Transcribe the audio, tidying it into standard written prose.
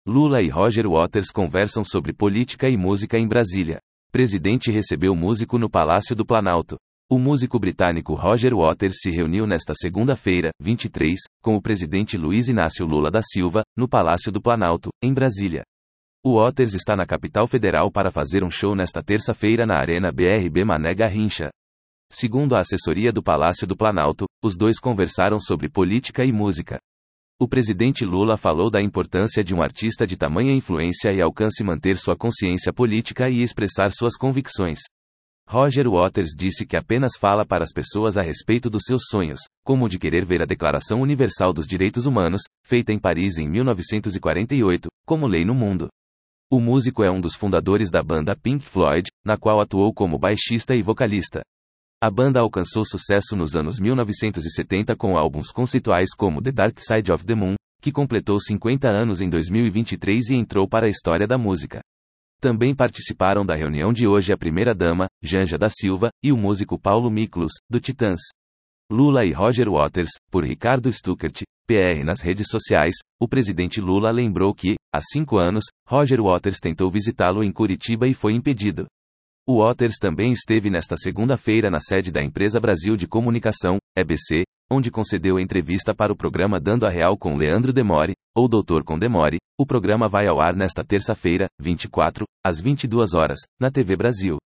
Lula e Roger Waters conversam sobre política e música em Brasília. Presidente recebeu músico no Palácio do Planalto. O músico britânico Roger Waters se reuniu nesta segunda-feira, 23, com o presidente Luiz Inácio Lula da Silva, no Palácio do Planalto, em Brasília. O Waters está na capital federal para fazer um show nesta terça-feira na Arena BRB Mané Garrincha. Segundo a assessoria do Palácio do Planalto, os dois conversaram sobre política e música. O presidente Lula falou da importância de um artista de tamanha influência e alcance manter sua consciência política e expressar suas convicções. Roger Waters disse que apenas fala para as pessoas a respeito dos seus sonhos, como o de querer ver a Declaração Universal dos Direitos Humanos, feita em Paris em 1948, como lei no mundo. O músico é um dos fundadores da banda Pink Floyd, na qual atuou como baixista e vocalista. A banda alcançou sucesso nos anos 1970 com álbuns conceituais como The Dark Side of the Moon, que completou 50 anos em 2023 e entrou para a história da música. Também participaram da reunião de hoje a primeira-dama, Janja da Silva, e o músico Paulo Miklos, do Titãs. Lula e Roger Waters, por Ricardo Stuckert, PR nas redes sociais. O presidente Lula lembrou que, há 5 anos, Roger Waters tentou visitá-lo em Curitiba e foi impedido. O Waters também esteve nesta segunda-feira na sede da Empresa Brasil de Comunicação, EBC, onde concedeu entrevista para o programa Dando a Real com Leandro Demore, ou Doutor com Demore. O programa vai ao ar nesta terça-feira, 24, às 22 horas, na TV Brasil.